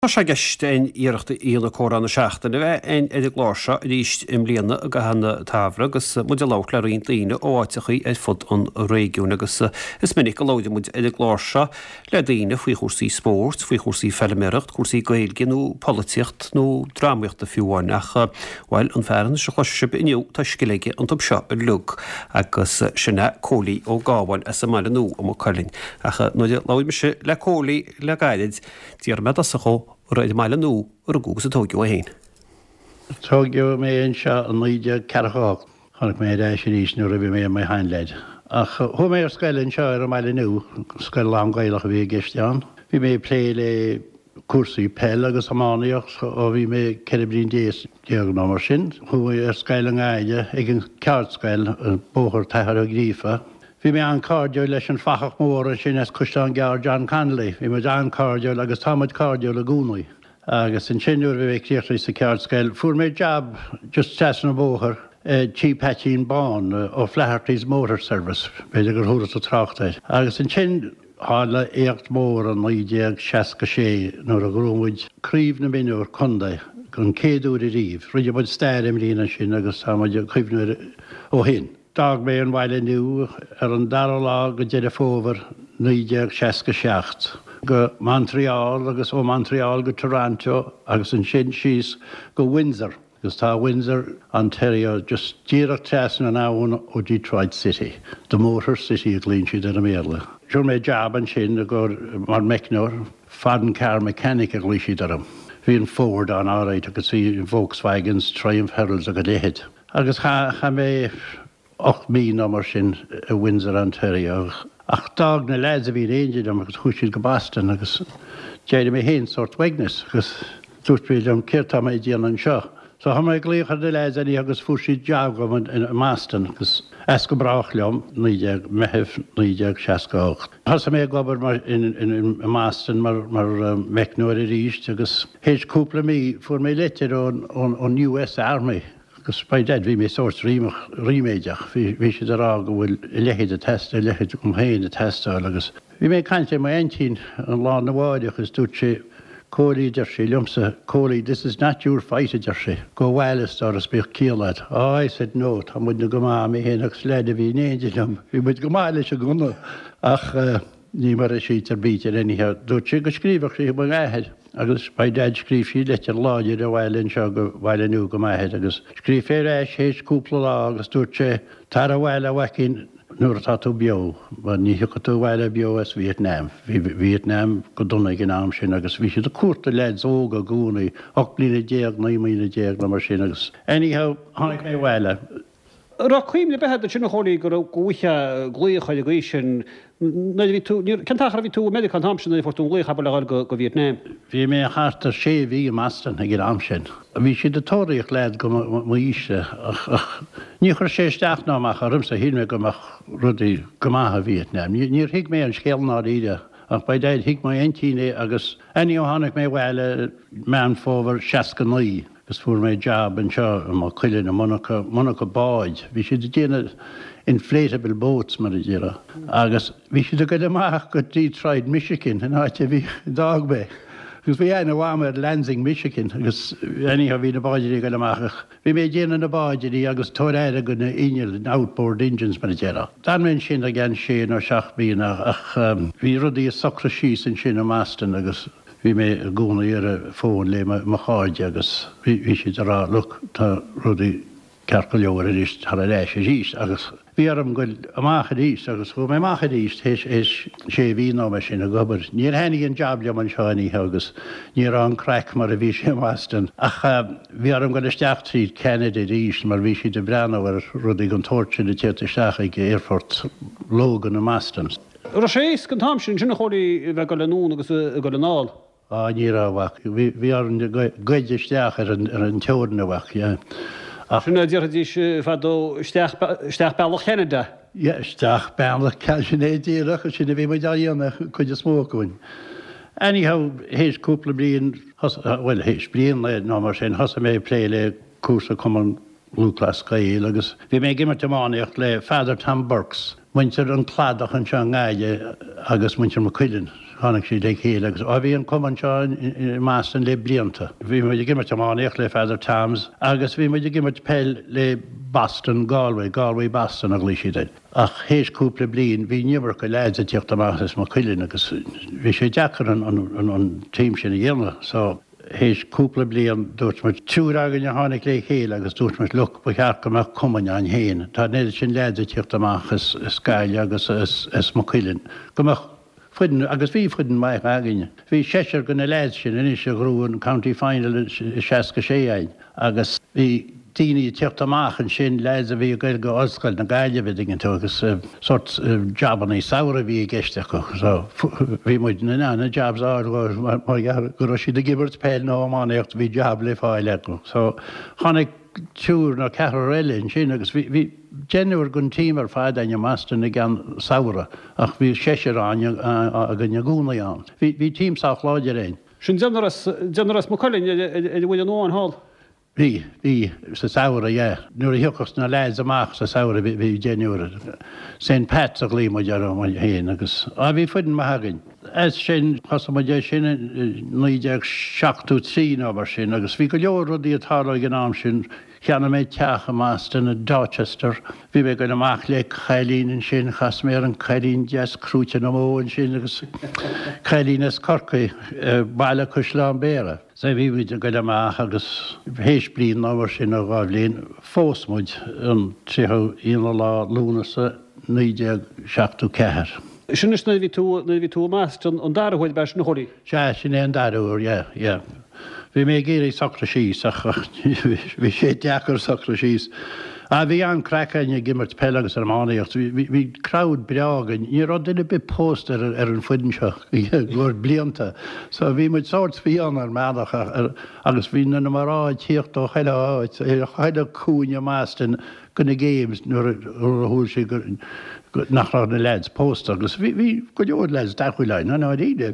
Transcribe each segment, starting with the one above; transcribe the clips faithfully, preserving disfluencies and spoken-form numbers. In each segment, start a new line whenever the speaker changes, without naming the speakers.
Tá sé geistein íireachta íonna córán na seachtainna bheith ein idir gláise ríist im líana a gahanana tafra agus muidir lát le rion daoine óáitichaí ag fud an régiún agus is minic go láide muid idir gláise le daoine faoi chósaí spórt, faoi chósaí felimireacht, chósaí gaeilge nó políocht nó drámaíochta fiúháin ach bhil an fearan se chluisib inniu tá scileige an tub seo ar lug agus sinna cólaí ó gábhain as am nó am choilinn ach nuidir láid me se le cólaí le gaiid tíar me a cho roiid meile nó ar a gúgus a tógiú a héin.
Tógiú mé an seo an líide ceachá chunig mé éis níos nó rabhí mé mé hain leid. Ach thu mé ar scailinn seo ar meile nó scail lám gaiilech a bhí geisteán. Bhí mé plé le cuasaí pell agus amáíocht ó bhí mé ceibrín déas deag ná mar sin. Thu mé ar scail an gáide ag an ceartscail an bóthir taithar a grífa. Bhí mé an cardio leis an fachach mór sin as Custeán Gear John Connolly. Bhí mé an cardio agus táid cardio le gúnaí. Agus an sinúir bhí mé críochtaí sa ceartscail. Fuair mé jab just teas na bóthir tí Patín bán ó Flaherty's Motor Service, beidir gur thuras a trachtaid. Agus an sin hála éacht mór an lídeag seaca sé nuair a grúmhaid críomh na minúr condaid gon céadú i riomh. Ruidir bud stair im lína sin agus táid chuimhnúir ó hin. Dag mé an bhaile nu ar an dar lá go deidir fóver níideag seaca seacht. Go Montreal agus ó Montreal go Toronto agus an sin síos go Windsor. Agus tá Windsor, Ontario, just díreach teasan an áhain ó Detroit City. The Motor City a glín siad ar a méle. Siúr mé jab an sin a go mar mecnúir fadan car mechanic a glí siad ar am. Bhí an Ford an áráid agus sí Volkswagens Triumph Heralds a go déhead. Agus cha mé och mí ná mar sin a Windsor, Ontario. Ach dag na leid a bhí réidir am agus chúisiid go Boston agus déidir mé héin sort weignes agus dúirt am céirtá mé díana an seo. So ha mé glíochar de leid a agus fúisiid deag go in Maston agus es go brach leom níideag meheh níideag seaca ocht. Has mé gobar mar in, in, in Maston mar, mar um, mecnúir a ríist agus héis cúpla mí fuair mé letir ón U S Army. Agus bei dead bhí mé sort ríméideach, bhí si ará go bhfuil lehéad a test, lehéad go héin a testáil agus. Bhí mé caiinte mai eintín an lá na bháideach is dút sé cólaí idir sé liomsa cólaí, this is not your fight idir sé. Go bhhailist ar a spíoch cíalad. Oh, I said no, tá muid na go má mé héanaach sleid a bhí néidirm. Bhí muid go má leis a gúna ach ní mar a sí tar bítar anyhow. Dút sé go scríbach sé go gáhead. Agus bei dead scríb sí letir láidir a bhhailinn seo go bhhailú go maihead agus scríb fé éis hééis cúpla lá agus dúirt sé tar a bhhaile bhacinn nuair atá tú beo, ba ní go tú bhhaile beo as Vietnam. Vietnam go donna gin am sin agus bhí siad a cuarta leid óga gúnaí och blina déag naí mína déag na mar sin agus. Anyhow, tháinig mé bhhaile.
Rá chuimne behead sin choí gur gohuiche glíochaid a gí sin Kentáchar bhí tú medic an Hampsin for tú lécha le go go Vietnam.
Bhí mé hátar sé bhí Maston a gin am sin. A bhí siad a tóiríoch leid go muise ach ní chur sé steach náach a rimsa híime gomach rudaí gomaithe Vietnam. Níor hiic mé an scéalná ide ach bei déid hiic mai eintíine agus aní ó tháinig mé bhile me an fóbhar seaca naí. Gus fuair mé jab an seo má chuileann na Monaco báid. Bhí siad a déanana inflatable boats mar a ddíra. Agus bhí siad a go amach go Detroit, Michigan an áite bhí Dogbe. Gus bhí ana bhhaim Lansing, Michigan, agus anyhow bhí na báidirí go amach. Bhí mé déanana na báidirí agus tóir go na inal an outboard engines mar a ddíra. Dan mén sin a gan sé nó seach bína ach bhí rudaí a socra síos an sin a Maston agus bhí mé gúna ar a fón le mo cháide agus bhí siad ará look tá rudaí cearca leabhar a ríist tar a leis a ríist agus bhí arm goil amach a ríist agus chu mé amach a ríist héis sé bhí ná me sin a gobar. Níor henig an jab leam an seáí agus níor an crack mar a bhí sé Maston. Ach bhí arm goil isteach tríd Kennedy ríist mar bhí siad a breanhar rudaí an tortin a tíirteach ag Airfort Logan a Maston.
Ra sééis gan Hampsin sinna choí bheith go le nún agus go le náil.
Á ní ráhhaach. Bhí ar an gaiidirsteach ar an teorna bhaach.
Sinna ddíirdí fadó steach bailach Canada?
Ie, steach bailach Canada a sinna bhí mai daíonna chuid a smócain. Anyhow, héis cúpla blion, well, héis blion le ná mar sin hosa mé plé le cúsa cuman lúclas gail agus bhí mé gimmar temáíocht le Father Tom Burks. muintir an cládach an seo gáide agus muintir mar cuiilinn. Hannig sé dé chéile agus a bhí an cuman seo más an le blianta. Bhí muidir gimmert amach le Feather Thames, agus bhí muidir gimmert pell le Boston, Galway, Galway Boston a glíisiide. Ach héis cúpla blion bhí nimar go leid a tíocht amachchas mar cuiilinn agus bhí sé deachar an tíim sin na dhéanana, so héis cúpla blion dúirt mar túr agan a tháinig le chéile agus dúirt mar luc ba cheach goach cuman an héin. Tá néidir sin leid a tíocht amachchas Scaile agus is mar cuiilinn. Gomach Fudden agus bhí fudden mai aginine. Bhí séir gona leid sin in is grúin County Final seaca sé ein, agus bhí daoine teocht amach an sin leid a bhí gail go oscail na gaiile bhígin tú agus sort joban í saoire bhí geisteach go. So bhí muid na na jobs á go si de gibbert peil nó amíocht bhí job le fáile go. So tháinig túr na cethir eile sin agus bhí Genúir gon tíim ar fáid aine meastan ag an saoire ach bhí séir aine a gan gúna an. Bhí tím sách láidir réin.
Sin generas mo choilinn bhfuil an óan hall?
Bhí bhí sa saoire é. Nuair a thuchas na leid amach sa saoire bhí genúir. Saint Pat a glí mo dear an héin agus a bhí fudin maithagainn. Es sin chasamide sin níideag seachtú trí ábar sin agus bhí go leor rudí atála gan am sin cheanna méid teacha meastan na Dorchester. Bhí mé go amach le chailín sin chas mé an chailín deas crúte na móin sin agus chailín is corcaí bailile chuislán béire. Sa bhí bhíidir go amach agus héis blion ábhar sin a gáibhlíon fósmuid an tríthe íon lá lúnasa níideag seachtú cethir.
Sin is na bhí tú na bhí tú meast an darhfuil beis na choirí?
Se sin é an darúir, é, é. Bhí mé géirí sacra síos ach bhí sé deachar sacra síos. A bhí an cracaine gimmert pelagus ar máíocht, bhí crowd breagan, ní rá duine be póst ar an fuidan seo gur blianta. So bhí muid sort bhí an ar meadach agus bhí na marrá tíocht ó chaile áid, chaile cúne meastan gona games nuair a thuúil sé nach na leads post agus bhí go leor leads dachuilein na ide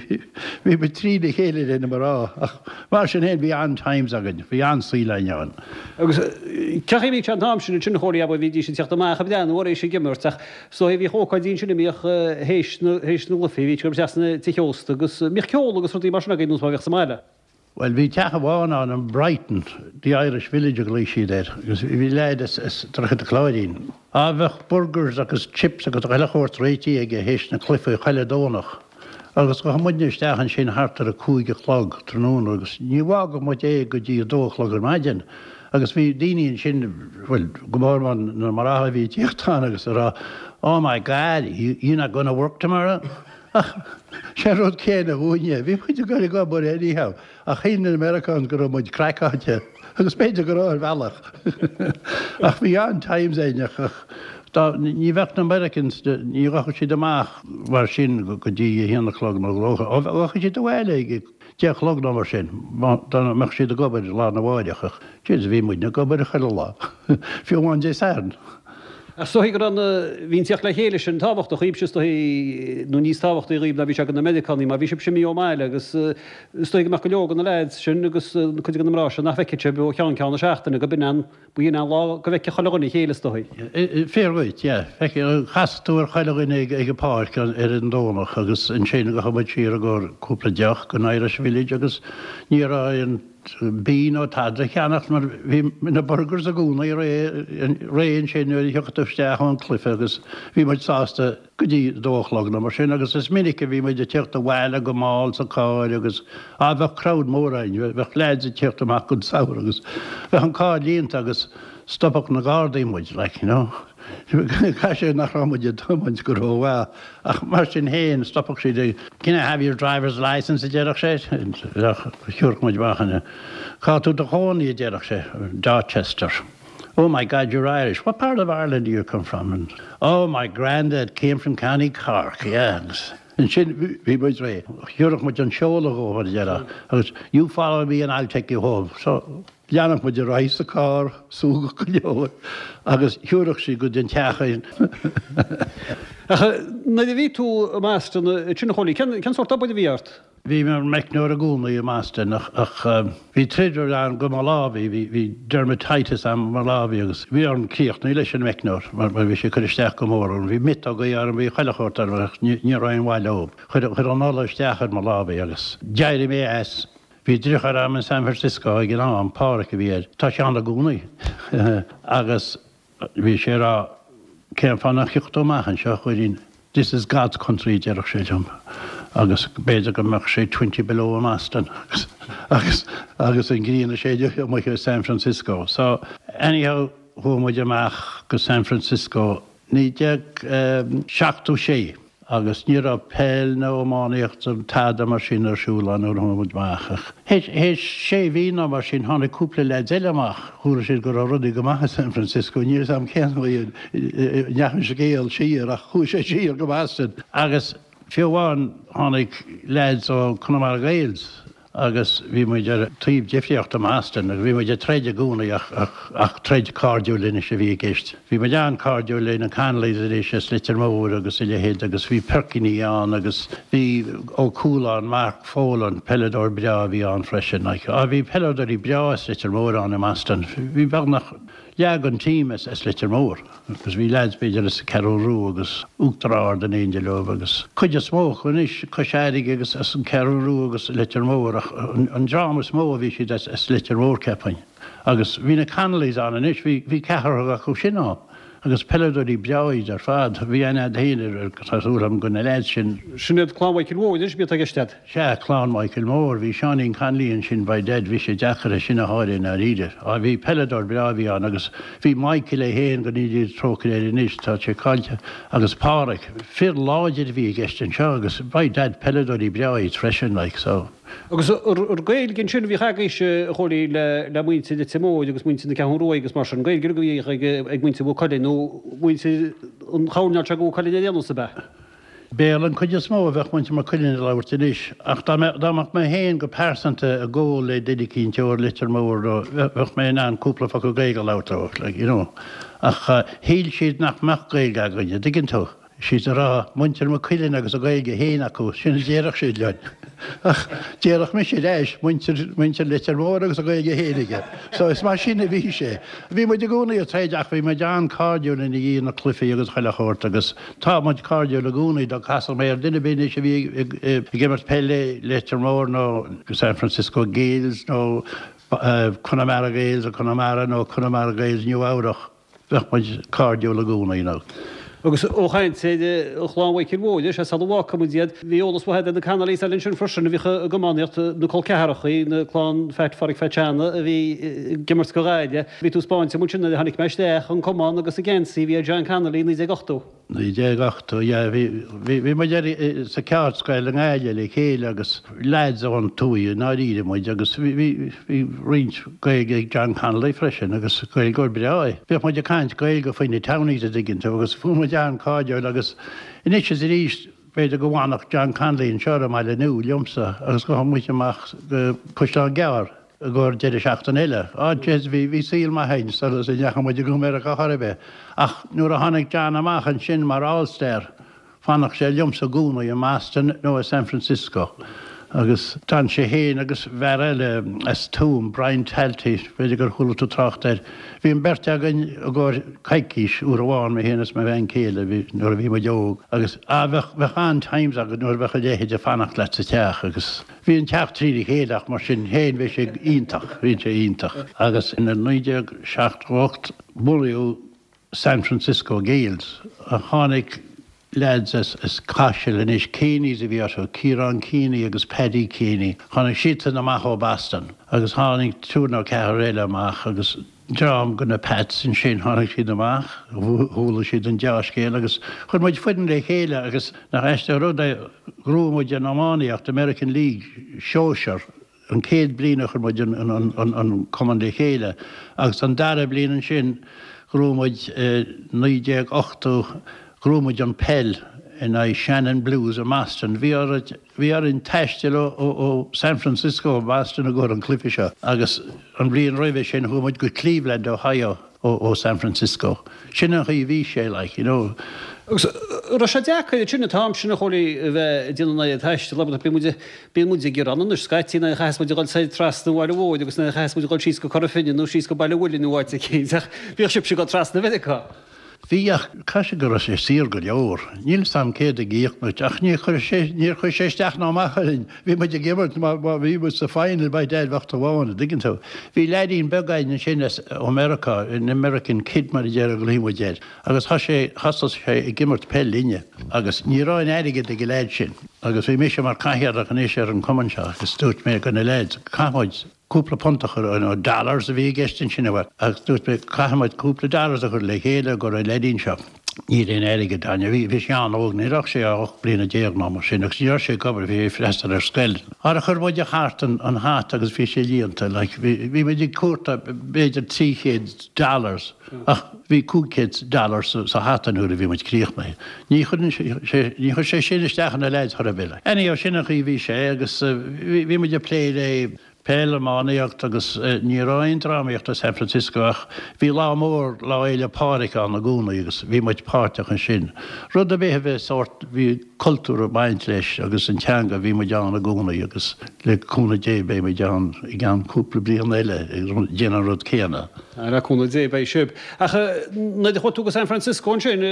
bhí be trína chéile in marrá ach mar sin héad bhí an times agad bhí an síleineáin.
Agus ceché bhí an tam sin sin choirí a bhí dí sin teachta mai dean óir é sé gimmarteach so bhí hóáidín sinna míoch héis na lufií gur teasna tiósta agus mí ceol agus rutí mar gé nús bheh sa máile.
Well, bhí teach bháin an an Brighton, the Irish village a glíisií déir, agus bhí leid is trcha a chláidín. A bheith burgers agus chips agus eile chóirt réití ag héis na clifa chaile dónach. Agus go muidne steachan sin hartar a cúige chlog trónún agus níhá go mu é go dtí dóchlog ar maidin. Agus bhí daoine sin bhfuil gomórman na martha bhí tíochtán agus ará, oh my God, you, you're not going to work tomorrow? sé rud céna bhúine, bhí muidir go go bur anyhow, a chéan in Americans go muid crackáte, agus beidir go ráir bhealach. Ach bhí an times éineach ní bheith na Americans ní racha si amach mar sin go dtí héananalog na rocha, ó bhecha si do bhile ige deachlog ná mar sin, dána meach siad a gobair lá na bháideach, siad bhí muid na gobair a chuile lá, fiúháin dé san.
A so gur an vín tíocht le chéile sin táhacht a chuíbse nó níos táhacht í ríb na bhí se an na medicaní, má bhí se sem mío meile agus stoig meach go legan na leid sin agus chuid an rá nach feice be chean ceanna seachtainna go bin an buon an lá go bheice choganna chéile stoí.
Féirhaid, feice chaúir chaileganna ag go páir ar an dónach agus an séna go chaid siar a gur cúpla deach go Irish village agus ní an bín ó tadra cheannach mar bhí na burgers a gúna réon sin nuir thuchttasteach an clifa agus bhí muid sásta go dtí dóchlog na mar sin agus is minic a bhí muid a teocht a bhile go máil sa cáil agus a bheith crowd mórain, bheith léid a teocht amach go saoir agus bheith an cáil líonanta agus stopach na gádaí muid le, you know. Ca sé nach ramuide tumaid go róhá ach mar sin héin stopach si de can I have your driver's license a déireach sé chuúr muid bachana. Cá tú do cháí a déireach sé Dorchester. Oh my God, you're Irish. What part of Ireland do you come from? And, oh, my granddad came from County Cork, yes. And sin bhí buid ré. Chuúrach muid an seola go déire agus you follow me and I'll take you home. So Leannach muid a ráis a cá súga go leor agus thuúireach sí go den teachain.
Na bhí tú meast sinna choí, cen sort ab bhíart?
Bhí mar mecnúir a gúnaí a Maastan ach bhí tríidir an go Malawi, bhí dermatitis am Malawi agus bhí an críochtnaí leis an mecnúir, mar bhí sé chuisteach go mór, bhí mit a go ar an bhí chaileachirtar ní raon bhhaile chud an nála isteach ar Malawi agus. Deir mé as bhí ddrichar am in San Francisco ag an am páracha bhí tá sé an a gúnaí agus bhí sé rá céim fanna chichtó maihan seo chuirín. This is God's country, dearach sé jump. Agus beidir go meach sé twenty below a Maastan. agus agus an gríanana sé dúcha mu San Francisco. So anyhow, hu muid amach go San Francisco, ní deag um, seachtú sé. Agus níor a pel nó amáíocht an táda mar sin ar siúlan ó muid machach. Héis sé bhína mar sin hána cúpla le eileach chuair sé gur a rudaí go maithe San Francisco, níor am ceanhaid neachan sé géal siar ach chu sé siar go Maastan. Agus fiomháin tháinig leids ó Conamara Gaels agus bhí muid ar tríomh difriocht am Maastan agus bhí muid ar tréide gúnaí ach, ach, ach tréide cardiú lína sé bhí gist. Bhí muid an cardiú lína canlaí a rééis sé slitar mór agus i lehéad agus bhí perciní an agus bhí ó cúlán Mark Fólan pelador brea bhí an freisin. A bhí pelador í brea slitar mór an am Maastan. Bhí beagnach leag an tím is slitar mór. Agus bhí leids beidir is ceúrú agus úachtarár den éon lob agus chuide smó chun is coiséirigh agus as an ceúrú agus litar mór ach an drama smó a bhí siad as litar mór cepain. Agus bhí na canalaí an an is bhí cethar a chu sin á. Agus peidirí beáid ar fad, bhí aine héanaar tasúlam go na leid sin.
Sinad chlán Michael Moore, is bit a geistead?
Se chlán Michael Moore, bhí seanín canlíonn sin ba dead, bhí sé dechar a sin a háirin a ríidir. A bhí peidir beáhí an, agus bhí Michael é héan go níidir trocha é níos tá sé caiilte. Agus párach, fir láidir bhí geistin seo, agus ba dead peidirí beáid freisin like so.
Agus ar gail gin sin bhí chaéis choirí le muinte de timóid agus muinte na ceúí agus mar an gail gur go ag muinte bh choile nó muinte an cháneart se go choile déanú sa be.
Bélan chuide smó a bheith muinte mar chuine leharirtaníis. Ach dáach mé héon go persanta a ggó le didicín teir litar mór bheith mé an cúpla fa go gaige letáach le you know. Ach híl siad nach meach gaige a gaide diginn tú. Siad a rá muintear mar chuileinn agus a gaige héana acu sinna déireach siad lein. Ach déireach mi siad éis muintear litar mór agus a gaige héanaige. So is mar sinna bhí sé. Bhí muid a gúnaí a tréideach bhí muid an cardiú na dhéana na clufií agus chaileachort agus tá muid cardiú le gúnaí do casal mé ar duine bíine sé bhí gimmart pelle litar mór nó San Francisco Gaels nó Conamara Gaels a Conamara nó Conamara Gaels New Áireach bheith muid cardiú le gúnaí ná.
Agus óchaint sé chláán Michael Moore, sé salhá cumúdiad bhí ólas bhhead na canalaí a linn sin frisin a bhí gomáíocht na colcearachaí na chlán feit farig feitseanna a bhí gimmart go ráide. Bhí tú Spáinte mu sinna hanig meisteach an comán agus a ggésaí bhí John Canalaí ní gachtú.
Ní dé gachtú, bhí mu sa ceart scail an éile le chéile agus leids an túí ná ríide muid agus bhí rint gaige John Canalaí freisin agus gail gur breáid. Bhíh muid a caiint gail go faoine tanaí a digginn agus fu John Cardiú agus inis is ríist beidir go bhánach John Canlaí an seora mai le nú liomsa agus go muid amach chuiste gear a gur deidir seachtain eile. Á jazz bhí bhí síl mai hain sa sé necha muid go mé a choribeh. Ach nuair a tháinig John amach an sin mar Allstair fannach sé liomsa gúnaí a Maastan nó a San Francisco. Agus tan sé héin agus bhar eile as túm Brian Talty beidir gur chuúla tú tracht ir. Bhí an berte agan a gur caiicís úr bháin me héanas me bhein céile nuair a bhí mar deog. Agus a bheith an times agad nuair bheith a déhéid a fannacht le sa teach agus. Bhí an teach tríí chéadach mar sin héin bheith sé ítach, bhín sé ítach. Agus ina nuideag seachtacht buliú San Francisco Gaels a tháinig lads as as caiisiil in is céníos a bhí atá Ciarán Céine agus Paddy Céine. Chánig siad na math ó Boston agus tháinig túna ceithir eile amach agus drám go na pets in sin tháinig siad amach, thula siad an deascéil agus chun muid fuidan le chéile agus nach eiste rud é grúmuid an Amáníocht American League seoisiar an céad bliana chun muid an cumann le chéile agus an dara bliana sin grúmuid nídéag ochtú grúmuid an pell in a Shannon Blues a Maastan. Bhí ar in teistil ó San Francisco Maastan a gur an clifi seo. Agus an blion roimh sin thuamuid go Cleveland, Ohio ó San Francisco. Sin a chuí bhí sé like, you know.
Ro sé decha tuna tám sinna choí bheith duna teiste le bí mu gur an Skytína chaismid gáil sé tras na bhile bhid, agus na chaismid gáil síos go chofinine nó síos go bailile bhfuilin bhhaite chéach bhíh sib se go tras na bheitá.
Bhíach caiise go sé sír go leor. Níl sam céad a gíochmut ach ní chu níor chu séisteach ná maicharin, bhí mu gimmart bhí mu sa fáinil ba déadhachtta bháinna digintá. Bhí leidín begaid na sin America in American Kid mar déar go límidéad, agus has sé hasal sé i gimmart pe líne, agus ní ráin aige de go léid sin, agus bhí mis mar caihead a chanéis ar an cumanseach agus stút mé go na léid cáid. Cúpla pontachar an dollars a bhí gestin sinna bhar, agus dúirt be caiimiid cúpla dollars a chur le chéile go a ledín seo. Ní réon aige daine bhí bhí seán óg níach sé ách blina déag ná mar sin, agus níor sé gobar bhí freistar ar scail. Ar a chur bhaid a hátan an hát agus bhí sé líonanta, bhí bhí cuarta béidir tríchéad dollars, ach bhí cúcéad dollars sa hátanúra bhí muid críoch mé. Ní chu sé sin isteach na leid thar a bile. Aní ó sinna í bhí sé agus bhí muid a pléad é Pélemáíocht agus níráin ráíocht a San Francisco ach bhí lá mór lá éile párica an na gúna agus bhí muid páteach an sin. Rud a bhé bheith sort bhí cultúr baint leis agus an teanga bhí mu deán na gúna agus leúna dé bé me deán i gan cúpla blion eile déan rud céana.
Raúna dé bei sib. Na de chuú go San Francisco sin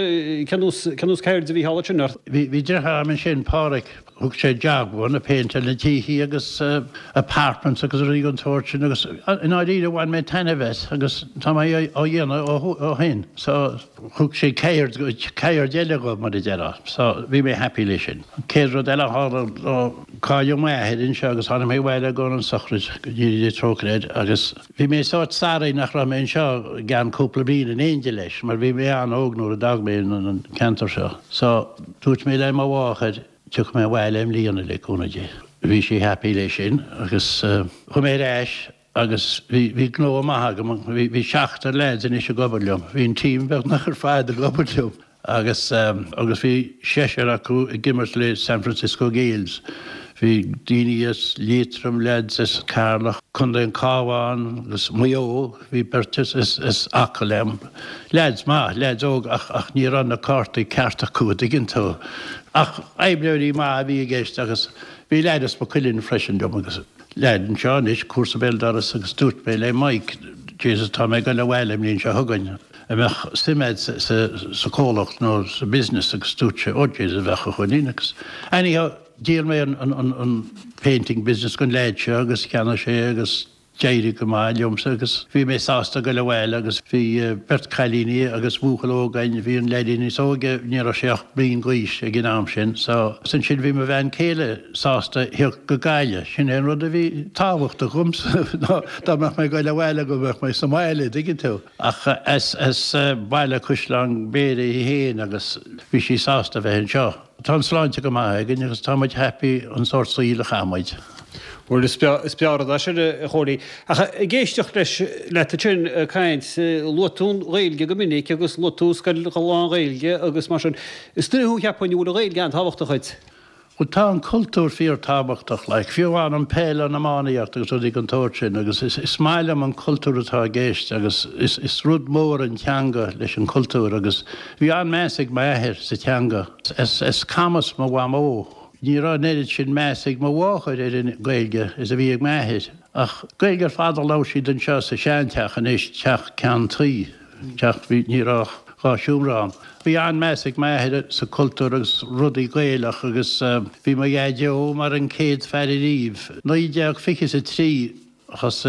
cenús ceir a bhí hála sinnar.
Bhí dretha an sin páric thug sé deaghhain a péinteil na tíí agus apartments agus rí an tóirtin agus in áíad bhhain mé taine bheith agus tá ó dhéana ó hen, so thug sé céir céir déile go mar i deire, so bhí mé happy lei sin. Céir rud eile há cáú méhead in se agus hána mé bhile go an sochrid go dtí trócréid agus bhí mé sáit saí nach ra mé seo gan cúpla bín in éide leis, mar bhí mé an ógnú a dagméin an cantar seo. So dúirt mé le má bháchaid tuach mé bhile am líonna le cúnaide. Bhí sé happy lei sin agus chu mé réis agus bhí gló maithaga bhí seachtar leid in is se gobarlumm. Bhín tím beh nach ar fáid a gobarlumm. agus agus bhí séisiar acu i gimmart le San Francisco Gales. Bhí daoine lítram leid is Carlach chun an cáháin agus muo bhí bertas is acalem. Leids má leids óg ach ach ní ran na cartaí ceart acu a gintó. Ach eblirí má bhí ggéist agus bhí leidas ba chuilinn freisin dom agus leid an seán is cuasa bédaras agus dút bé le maic Jesus tá mé go le bhile líonn se thugaine. A bheith siméid sa cólacht nó sa business agus dúte ódéis a bheitcha chuínagus. Anyhow, díal mé an painting business gon leid se agus ceanna sé agus déirí go máileomsa agus bhí mé sásta go le bhile agus bhí bert chailíní agus búchalógain bhí an leidíní sóge ní a seach bríon gois a gnáam sin, so san sin bhí me bhein céile sásta hiir go gaiile sin an rud a bhí táhacht a chums dá meach mé go le bhile go bheith mé Somáile digin tú. Ach as bailile cislang béire i héin agus bhí sí sásta bheith an seo. Tá sláinte go maithaige agus táid happy an sort síle chaáid.
Bhfuil is bearad se a choirí. A géisteach leis le sin caiint lotún réilge go minic agus lotú scail goáin réilge agus mar sin. Is duú cheappainú a réilge an táhachtachid.
Chu tá an cultúr fíor tábachtach le fiúháin an péile na máíocht agus rudí an tóir sin agus is smaile an cultúratá géist agus is rud mór an teanga leis an cultúr agus bhí an meigh méthir sa teanga. Is camas má bhhamó. Ní rá néidir sin meigh má bháchaid ar in gailge is a bhí ag méthaid. Ach gailgar fádal lá siad an seo sa seanteach an éis teach cean trí, teach bhí ní rá gáisiúmrán. Bhí an meigh méthaid sa cultúr agus rudaí gailach agus bhí má dhéideó mar an céad fearíomh. nó deag fichas a trí chus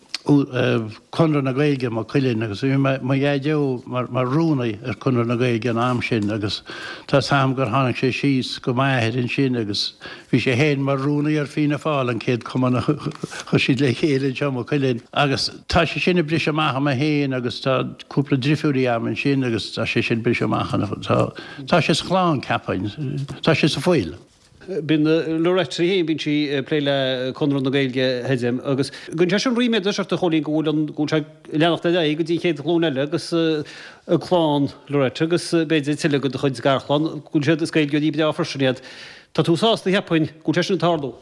chunra na gailge má chuilinn agus bhí má dhéideó mar rúnaí ar chunra na gailge an am sin agus tá sam gur tháinig sé síos go maithaid in sin agus bhí sé héin mar rúnaí ar fína fáil an céad cumana chu siad le chéile teo má chuilinn. Agus tá sé sinna bris amach a héin agus tá cúpla ddrifiúí am an sin agus tá sé sin bris amachchan tá sé chláán cappain, tá sé sa foiil.
Bin loreitrí hé bín si pléile chunran na gailge heim agus gunn se an riméid seart a cholín gohúil an gúte leachta é go dtí chéad chlóneile agus chláán loreite agus béidir tiile go chuid garchláán gún sé is gail go dí be áfarsnéad. Tá túsáasta hepain gúte an tardó.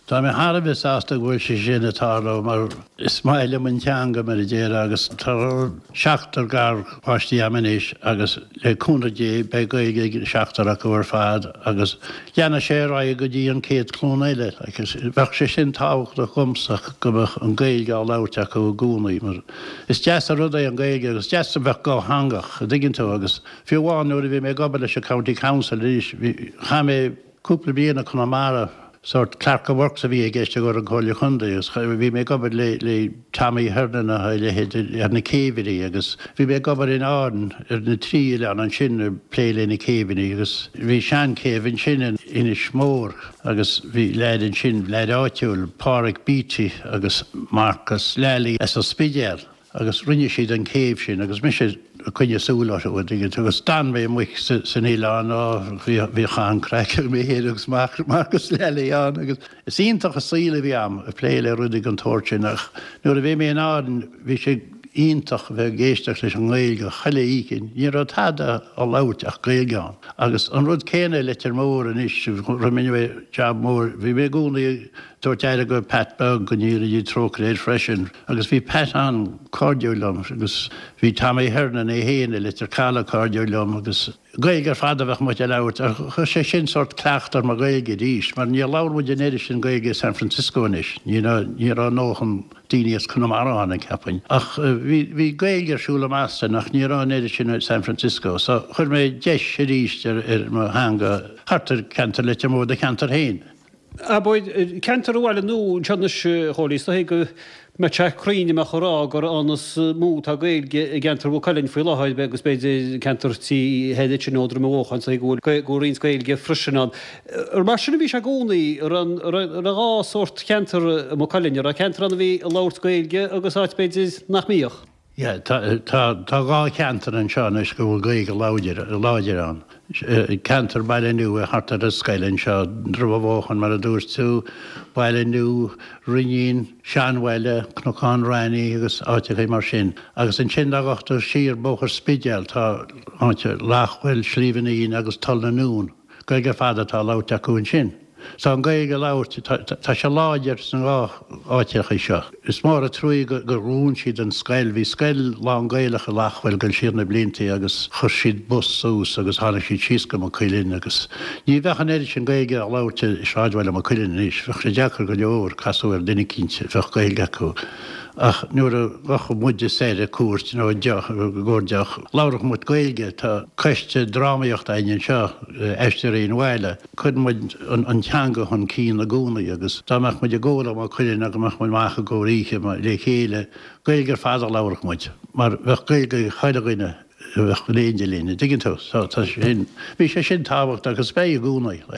Tá mé Harbis ásta bhfuil sé sin atáló mar Ismaile man teanga mar a déir agus tar seachtar gar páistí amanis agus leúna dé be goige seachtar a gohar fad agus leanna sé ra go dtí an céad clónéile agus bheith sé sin táhacht a chumsach gobh an gaige á láteach go gúnaí mar is deas a rud é an gaige agus deas a bheith go hangach a digginn tú agus fiúháin nuair a bhí mé gobal leis a County Council ríis cha mé cúpla bliana Conamara sort Clark a works a bhí a gceiste go an chola chunda agus bhí mé gobal le le Tammy Hernan a le ar na céhairí agus bhí mé gobal in áan ar na tríile an an sin ar pléile na céhairí agus bhí sean céhann sin ina smór agus bhí leid an sin leid áitiúil Páric Beatty agus Marcus Lally as a spidéal agus rinne siad an céh sin agus mis sé chuine súla agus stan mé mu san Ián á bhí chaán creiceil mé héadgus Marcus Lally an agus is ionintach a síle bhí am a pléile rudig an tóirteach nuair a bhí mé an áan bhí sé ionintach bheith géisteach leis an ghailge chaile ícinn, ní rud tada á láteach gailgeán. Agus an rud céine letar mór an is ramineh jab mór, bhí mé gúnaí tuairteide go Pat Bug go níir í trócréid freisin, agus bhí Pat an cardiolum agus bhí Tammy Hernan é héana letar cála cardiolum agus gailgar fada bheith mu leirt chu sé sin sort cleachtar mar gailge díos, mar ní láhmuid inéidir sin gailge San Francisco is, ní an nóchan daoine Conamara an ceapain. Ach bhí gailgarsúla measta nach ní an éidir sin San Francisco, so chur mé deis sé ríist ar mar hanga hartar cantar leite mór de cantar héin.
A bóid cantar bhile nó teannas cholís tá go me teríine me chorá gur annas mú a gailge gentar bhcalinn foioi láid be agus beidir cantartí heidir sin nódra mhchan sa gúil gúín gailge frisinán. Ar mar sinna bhí se gúnaí ar a gá sort cantar mcalinn ar a cantar an bhí a láirt gailge agus áit beidir nach míoch.
Ja, tá gá cantar an seán is go bhfuil gaige láidir an. Cantar baile nu a hartar a scailinn seo dromhóchan mar a dúirs tú baile nu rinín seanhile cnocán raní agus áitiché mar sin. Agus an sin agachtar sír bóchar spidéal tá áite lechhfuil sríomhaín agus tal na nún, gaige fada tá láteach acuin sin. So an gaige láirt tá se láidir san gá áitecha seo. Is mar a trúí go rún siad an scail, hí scail lá an gailecha lechhfuil go siarna blintaí agus chur siad bus sús agus hána siad síosca mar chuilinn agus. Ní bhechan éidir sin gaige a láirte sráidhile mar chuilinn is, fech sé deachar go leor casú ar duine cinnte fech gailge acu. Ach nuair a bhacha muide séide cuairt nó ggóirdeach láirech mu gailge tá coiste drámaíocht aon seo eisteíon bhile, chud muid an teanga chun cín na gúnaí agus táach muid a ggóla má chuilinn agus muid maitha go ríe le chéile gailgur fáda láirech muid, mar bheith gailge chaideghoine bheith léonde lína digginn tú tá sin bhí sé sin táhacht agus bé a gúnaí le.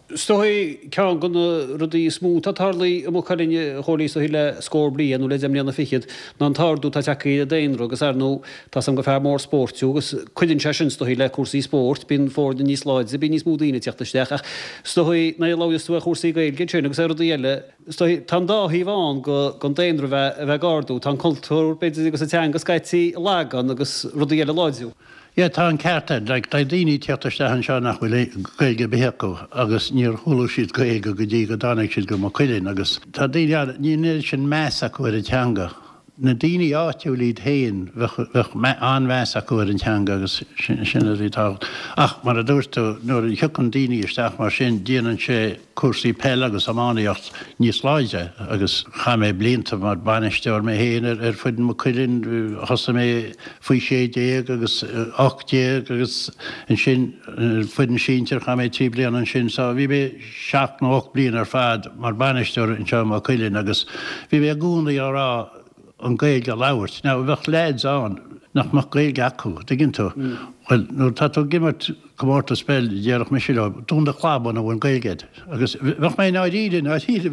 Stohi cean gona rudí smú tá tarlaí am charinne cholí so híle scór blian nó le zemlíanana fichiid ná tardú tá teí a déinro agus ar nó tá sam go fear mór sportú agus chuidann se sin stohí le cuasaí sport bín fórda níos láidse bí níos múdaíine teachtasteach stohí na láistú a chósaí gailge tún agus ar eile tá dáhíí bháin go go déinre bheith bheith gardú tá cultúr beidir agus a teangus caiití legan agus rudí eile láidú.
Ja, tá an cearta, le tá daoine teachtarsteach seo nach bhfuil gailge beheú agus níor thuú siad gaige go dtí go dánig siad go mar chuilinn agus tá daine ní sin measa chuir a teanga. Na daoine áitiúlíd héin bheith anmheasa chuir an teanga agus sinna rítá. Ach mar a dúirtú nuair a thucann daoine isteach mar sin déanann sé cuasaí pell agus amáíocht níos láide agus cha mé blianta mar banisteir mé héanaar ar fuidir mar chuilinn thosa mé faoi sé déag agus ochtéag agus an sin fuidir síntear cha mé tí blian an sin sa bhí mé seach nó och blian ar fad mar banisteir an seo mar chuilinn agus bhí mé gúnaí árá an gailge láirt. Ná bheith léid an nach mar gailge acu, digginn tú. Well, nó tá tú gimmart gomórta spell déarach me le túnda chlában a bhain gailgeid. Agus bheith mé náidíide náidíide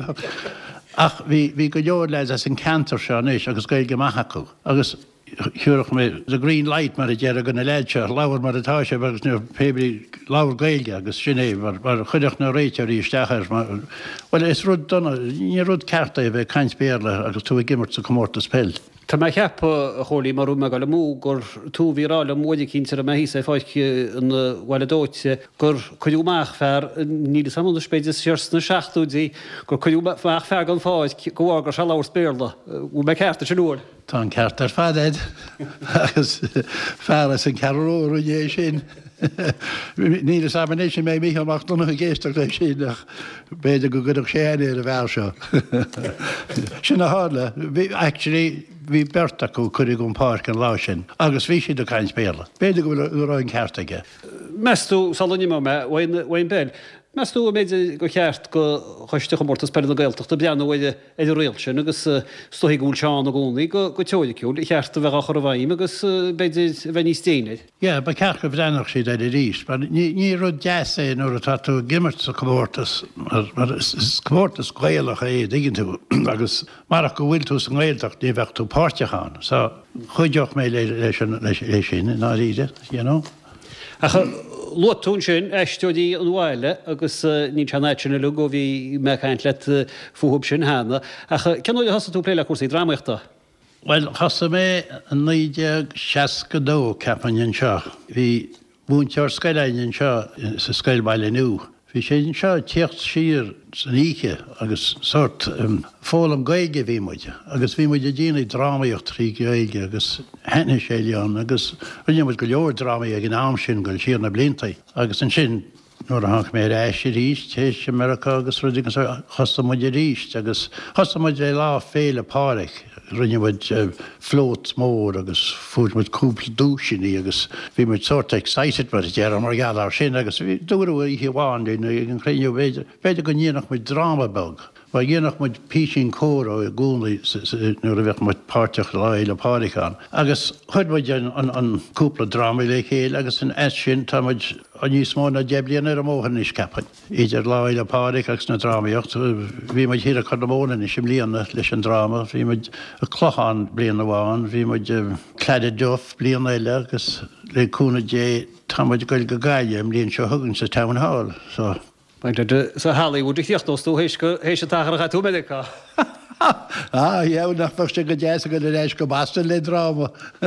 ach bhí go leor leid as an cantar seo éis agus gailge maithacu. Agus thuúach mé the green light mar a déar gona leidse láhar mar atá sé agus nu pébrí láhar gailge agus sinné mar chuideach na réitear í stechar. Well, is rud donna, ní rud carta bheith caiint béarla agus tú gimmart sa gomórta spell.
Tá mai cheappa a cholaí marú me gal mú gur tú vírála móide cínte a hí sé fáic an bhile gur chuúach fear ní samú spéidir searsna seaachúdí gur chuúach fear an fáid gohá gur se láir spéirla ú me ceartta se nuair.
Tá an ceart ar fadéid agus fearras an ceróú dhé sin. Níle sabanéis mé mí amach donna a géisteach lei sin nach beidir go goach séanaar a bhhe seo. Sin na hála, actually bhí berta go chuir gún páirc an lá sin, agus bhí siad a caiin spéla. Beidir go ráin ceartaige.
Meú salníime me bhain bell. Meú méidir go cheart go chuiste go mórtas per na gailteach a beanna bhide idir réil sin agus stoí gúil seán a gúnaí go go teolaiciúil i cheart a bheith a chur bhaim agus beidir bheith téine.
Ja, ba ceach go bhrenach si idir ríis, ní ru deas é nuair atá tú gimmert sa comórtas mar comórtas gaiilech é diggin tú agus marach go bhfuil tú san ghailteach ní bheith tú páirteachán, sa chuideoch mé leis sin ná ríide, you know.
Lotún sin eisteúí an bhile agus ní tenéitena lu go bhí mechaint le fuhub sin hána. Ceanúide hasasa tú pléile cuasaí drámaachta?
Well, hasa mé an níide seaca dó ceapan seo. Bhí búntear scailin seo sa scailbaile nu. Bhí sé seo tíocht sír san íche agus sort fólam gaige bhí muide, agus bhí muide dína drámaíocht trí gaige agus henne sé leon, agus rinne mu go leor drámaí ag an am sin goil sír na blintaí. Agus an sin nuair a hanc mé éisi ríist, tééis America agus rudig chosta muide ríist, agus chosta muide lá féle páric. Rinne muid flót mór agus fút muid cúpla dúisiní agus bhí muid sort excited mar dear mar galar sin agus bhí dúú í bháin ag an chréinú beidir beidir go níanach muid drámabeg. Ba dhéanach muid písin córó a gúnaí nuair a bheith muid páirteach leil a páiricán. Agus chuid muid an cúpla drámaí le chéil agus an es sin tá muid a níos mó na deblion ar a móhan is capan. Idir leil a páric agus na drámaíocht, bhí muid hir a chu na móna is sem líana leis an dráma, bhí muid a clochán blian a bháin, bhí muid cleidir dof blian eile agus le cúna dé tá muid goil go gaiile am líon seo thugann sa Town Hall. So
sa Hollywood ich tíocht tú hééis hééis a tácha tú meá.
Á dhéh nach fuste go déasa go éis go basta le dráma.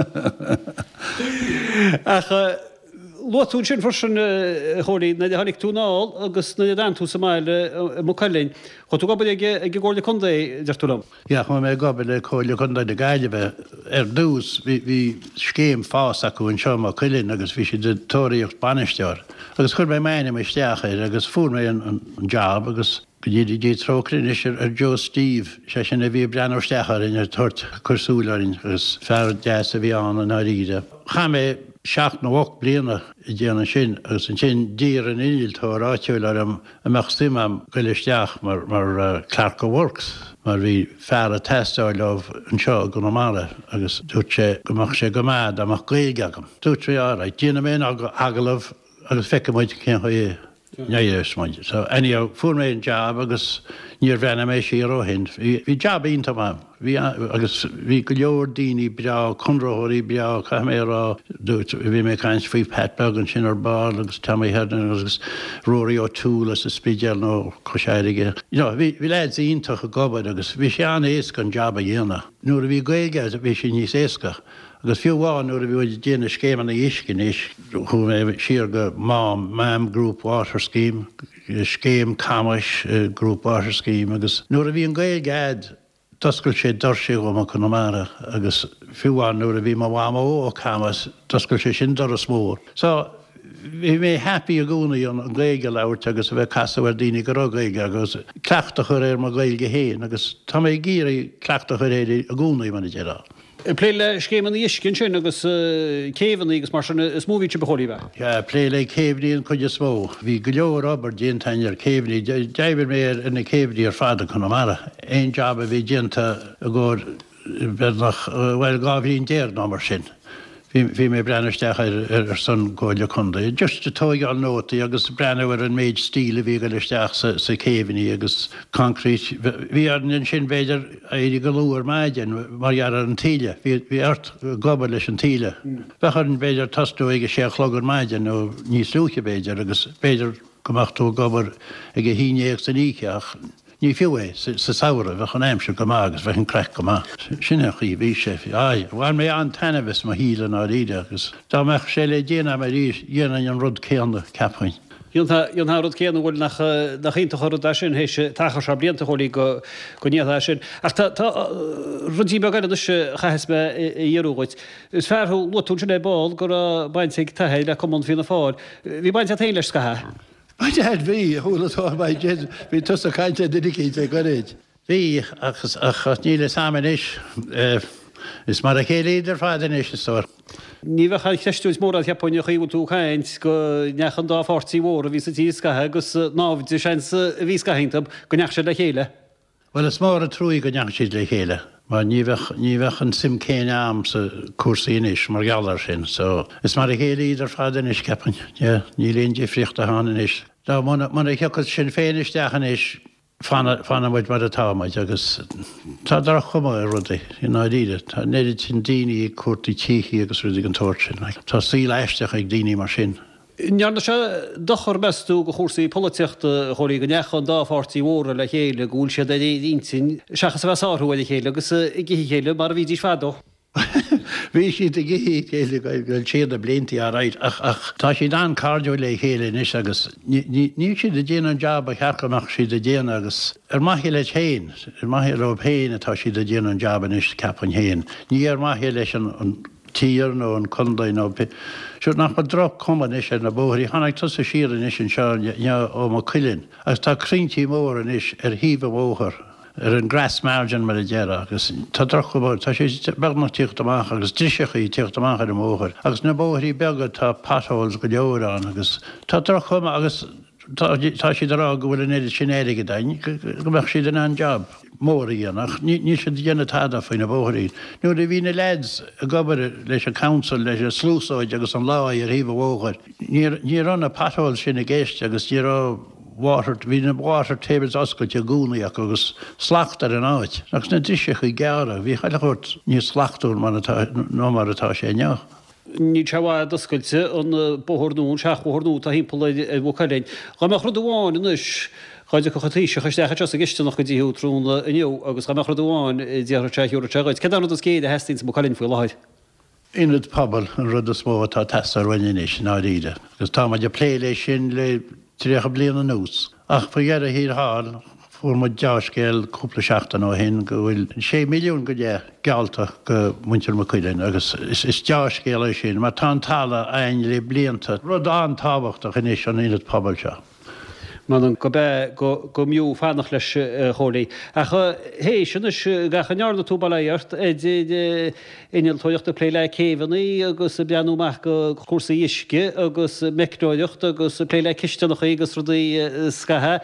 Lotún sin for sin choirí na hánig túnáil agus na an tú sa máile mcalinn. Chu tú gabal ag ggóirla chunda deartúlam?
Ja, chu mé gabal le choirla chunda de gaiileh ar dús hí scéim fás acu an seo Cilinn agus bhí si de tóiríocht banisteir. Agus chur mé maine mé steachir agus fúr mé an job agus go dhéidir dé trócrin is ar Joe Steve sé sin a bhí breanúir stechar in ar tuairt chusúlainn agus fear deas a bhí an an áíide. Cha mé seach nó bhach bliana i dtéana sin agus an sin dír an iniltó ráitiúil ar am amachstim am goileisteach mar mar Clark Works. Mar bhí fear a testáil leh an seo go mála agus dút sé gomach sé go mád amach gaige agam. Dút trí ára, díana mé agalah agus feice muid cén chu é. Néidir muide. So anyhow, fuair mé an job agus níor bhena mé sí roihin. Bhí job ionta am. Bhí agus bhí go leor daoine breá, chunróirí breá, cha mé rá dúirt bhí mé caiins faoi petbeg an sin ar ball agus Tommy Hearn agus Rory O'Toole as a spídeal nó coséirige. Bhí leid ionintach a gobad agus bhí sé an éasca an job a dhéana. Nuair a bhí gaige a bhí sé níos éasca. Agus fiúháin nuair a bhí déana scéman na iscin is chu mé siar go mám mam Group Water Scheme, scéim Camas Group Water Scheme agus nuair a bhí an gaige Doscail sé dorsí go má chunamara agus fiúháin nuair a bhí má bhám ó Camas doscail sé sin doras mór. So bhí mé happy a gúnaí an gaige leirt agus a bheith casahar daoine go gaige agus cleachta chur ar má gailge héin agus tá mé gíir cleachta chur éidir a gúnaí man dearrá.
Pléile scéman na iscin sin agus céhanna agus mar is móví se bechoí bheith.
Ja, pléile céhníí an chuide smó. Bhí go leor ab ar déantain ar céhní, deimhir mé ina céhní ar fada chun mara. Ein job a bhí déanta a ggóir nach bhfuil gáhíon déir ná mar sin. Bhí mé brenneisteach ar san gáile chunda. Just a tóáil nótaí agus brennehar an méid stíle bhí go leisteach sa céhní agus concrete. Bhí ar an sin beidir éidir go lúar maidin mar ar an tíile. Bhí art gobal leis an tíile. Bechar an beidir tasú ige sé chlogur maidin ó níos lúche beidir agus beidir gomachtú gobar ag híineag san íceach. ní fiúé sa saoire bheith an aimse go agus bheith an crech go má. Sinne í bhí sé ai bhhain mé an tanvis má híle ná ide agus Tá meach sé le déana me rí dhéana an rud céanna caphain.
Jon ha rud céan bhfuil nach nach inta chorá sin hééis tacha se blianta cholí go go níad sin. Ach tá rudí be gaiile se chahas be dhéúid. Is fearú luún sin é ball gur a baintig tahéil le common fina fáil. Bhí baint a téiles go ha.
Baint head bhí thulatá bhí tu a caiinte didicíte go réid. Bhí agus a níle samis is mar a chéile idir fáidir is stór.
Ní bheith cheistúis mór a Japónia chuú tú chaint go nechan dá fortíí mór a ví a tíoscathe agus náhid sé vís gahéintab go neach se le chéile.
Well is mór a trúí go neach siad le chéile. Mar ní bheith an sim céine am sa cuasaíis mar geallar sin, so is mar a chéile idir fáidir is cepan, ní léon difriocht a hána is. Dá muna cheachas sin féinisteachan is fanna muid mar a támaid agus tá dar chuma a rudaí i náidíide. Tá néidir sin daoine cuairtaí tíí agus rudaí an tóir sin. Tá sí leisteach ag daoine mar sin.
Nearna se dochar bestú go chósaí políochta choirí go nechan dáhartíí óra le chéile gúil se dín seachas bheith áthúil chéile agus i gihí chéile mar a bhí dí fádó.
Bhí si a gihí chéile goil siad a bliantaí a ráid ach ach tá si an cardú le chéile is agus ní siad a déana an job a chearcamach siad a déana agus ar maithí le chéin, ar maithí rob héin atá siad a déana an job is ceapan héin. Ní ar maithí leis an tír nó an condain nó siú nach dro cuman is na bóirí hána tu a sian is an seo ó má cuilinn. Agus tá crintí mór an is ar híomh móthir. ar an gras margin mar a dhéara agus tá drochbá tá sé benach tíocht amach agus disecha í tíocht amach ar móthir. Agus na bóthirí begad tá pathols go leorán agus tá drochma agus tá si rá go bhfuil idir sinnéige dain go meach siad an an job mór íanach ní sé dhéanana tada faoin na bóthirí. Nuair a bhína leds a gobar leis a council leis a slúsáid agus an láid ar híomh móthir. Ní ranna pathol sin a ggéiste agus ní rá Water, hí na water tables oscailte gúnaíach agus slachtar an áid. Agus na diseach i geara, bhí chaile chuirt ní slachtú nó mar atá sé neach.
Ní teha doscailte an bóthirnún seachhórnú a hímpla bhcailin. Ga me chud bháin inis chuide go chatíise chuistecha a giste nach go dtíú trúna inniu agus ga me chud bháin dear teúra teid. Ce an a céad a hestinn mo chailinn foiil leid.
Inad pobl an rud a smó atá testar bhaineis ná ríide. Agus tá maid a pléile sin le tríocha bliana nús. Ach fa dhear a hír hall fuair mu deascéil cúpla seachtain ó hin go bhfuil sé milliún go dé gealta go muintear mo cuileinn agus is deascéil é sin, mar tá talla aon le blianta. Rud an táhachtach inis an inad pobl seo.
Man an go be go miú fannach leis cholaí. A hééis sin is gachanearna tú bailíart inil toocht a pléile céhannaí agus beanúach go cuasa isce agus meicróideocht agus pléile ciisteach agus rudaí scathe.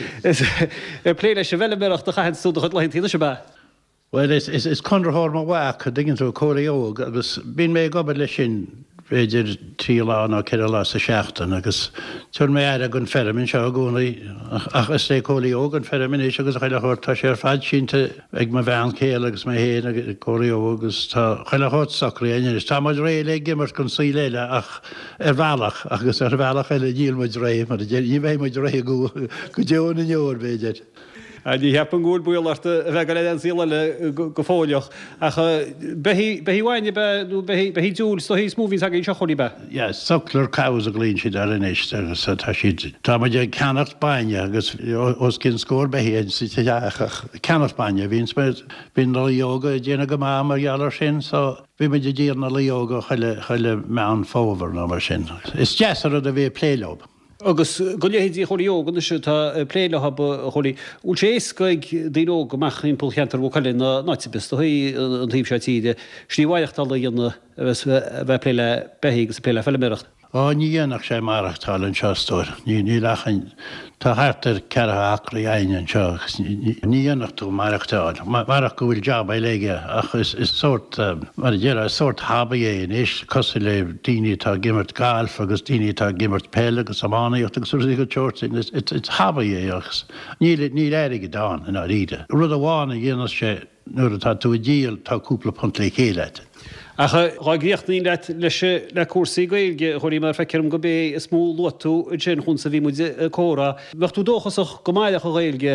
Pléile se bhile meachta chahan súda chud leinttíine se be.
Well is is conrathir má bhaach a digginn tú choiríog agus bín mé gobar lei sin féidir trí lá ná ceir lá sa seachtain agus tuair mé air a gon fermin seo gúnaí ach is é choiríog an fermin is agus chaile chuir tá sé ar fad sínta ag má bhean céal agus mé héana choiríog agus tá chaile chuirt sacraíon is tá muid ré le gimmart gon sí léile ach ar bhealach agus ar bhealach eile díal muid ré mar ní bhéh muid ré go go deonna neor béidir.
Ní heapan gúil buíart a bheith le an síla le go fóileoch. Behíhhaine behí dúil sto hí smúvín a seo choí be?
Ja, soclar caus a glíonn siad ar inis agus tá siad tá de ceannacht baine agus os cin scór behéad si deachach ceannacht baine hín bín le yoga déana go má mar geallar sin so bhí me de díarna le yoga chuile chuile meán fóhar ná mar sin. Is deasar a bheith pléileob.
Agus goléhéí choíógan se tá pléile hab choí ú sééis goig díó goach impulchéantar bhchailin na náitibis í an tíb se tíide sníomhhaochttal dhéanana bheith pléile behégus pléile fellimereacht.
Á ní dhéanach sé marachtáil an seostóir. Ní ní lechan tá hátar ceatha acra aine seo ní dhéanach tú marachtáil. Marach go bhfuil job éige ach is sort mar dhéar sort habba éon is cosú le daoine tá gimmart gáilf agus daoine tá gimmart péile agus amánaíocht agus suí go teirtin it's habba éochs. Ní ní éige dáin in á ríide. Rud a bháinna dhéanana sé nuair atá tú a díal tá cúpla punt le chéile.
Achaghíochtní le leis le cuasaí gailge choirí mar fecem go bé smó luú sin chun sa bhí muide córa. Bhecht tú dóchasach go maiile go gailge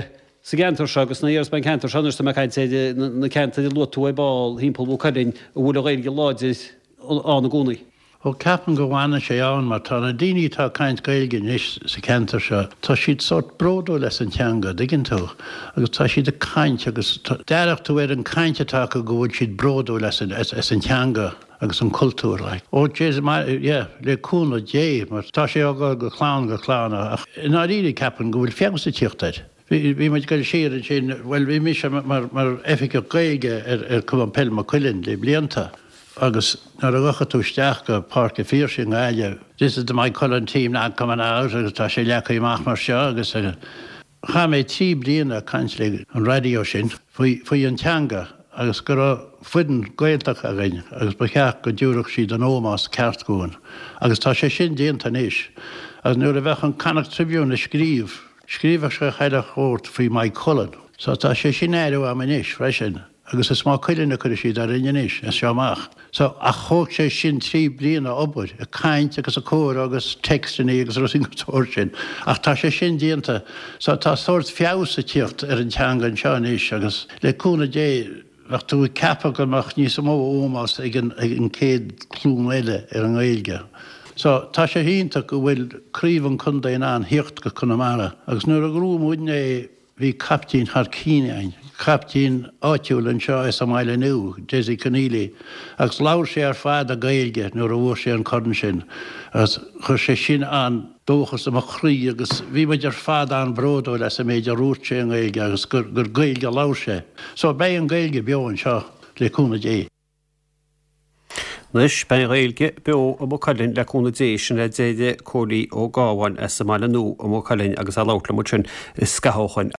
sa gentar segus na dhéras ben cantar seanir sa caiint na centa lu tú é ball hímpel bú cadin a bhfuil a réige láidir an na gúnaí.
ó ceapan go bhhaine sé ann mar tá na daoine tá caint gailge níos sa cantar se, tá siad sort bródó leis an teanga diggin tú, agus tá siad a caint agus dearach tú ar an caintetá go bhfuil siad bródó leis an teanga agus an cultúr le. Ó dé le cúna dé mar tá sé ágá go chláán go chláánna ach in áíí ceapan go bhfuil feamsa tíochttaid. Bhí muid go séan sin bhfuil bhí mis mar effice gaige ar cum an pell mar chuilinn le blianta. Agus nar a gacha túisteach go páirce fír sin gáile. This is the my Cullen team now coming out agus tá sé lecha imach mar seo agus cha mé tí bliana caint le an radio sin faoi an teanga agus go fuidan gailteach a gin agus ba cheach go dúrach siad an ómás ceart goin. Agus tá sé sin déanta níos. Agus nuair a bheith an Connacht Tribune scríomh, scríomh se chaile chót faoi my Cullen. So tá sé sin éireú am inis freisin. Agus is má chuilinna chu siad ar inis is seoach. So a chóg sé sin trí bliana obair, a caint agus a cóir agus textaní agus rosingatóir sin. Ach tá sé sin díanta, so tá sort fiása tíocht ar an teangan seaníos agus leúna dé ach tú cepa goach níos mó ómás ag an céad clún eile ar an éilge. So tá sé hínta go bhfuil críomhan chundaon an hiocht go chunamara. Agus nuair a grúmúin é bhí captín thar cíinein. Captín áitiúil an seo is am eile nu, Desi Conneely, agus láir sé ar fád a gailge nuair a bhfuair sé an corn sin, agus chur sé sin an dóchas am a chrí agus bhí muid ar fád an bródó leis a méid a rút sé an gailge agus gur gailge láir sé. So bé an gailge beo an seo leúna dé.
Nus ben réilge beo a mó callinn leúna dé sin le déide cólí ó gáhain as sa máile nó a mó callinn agus a láutla mu sin is scathóchain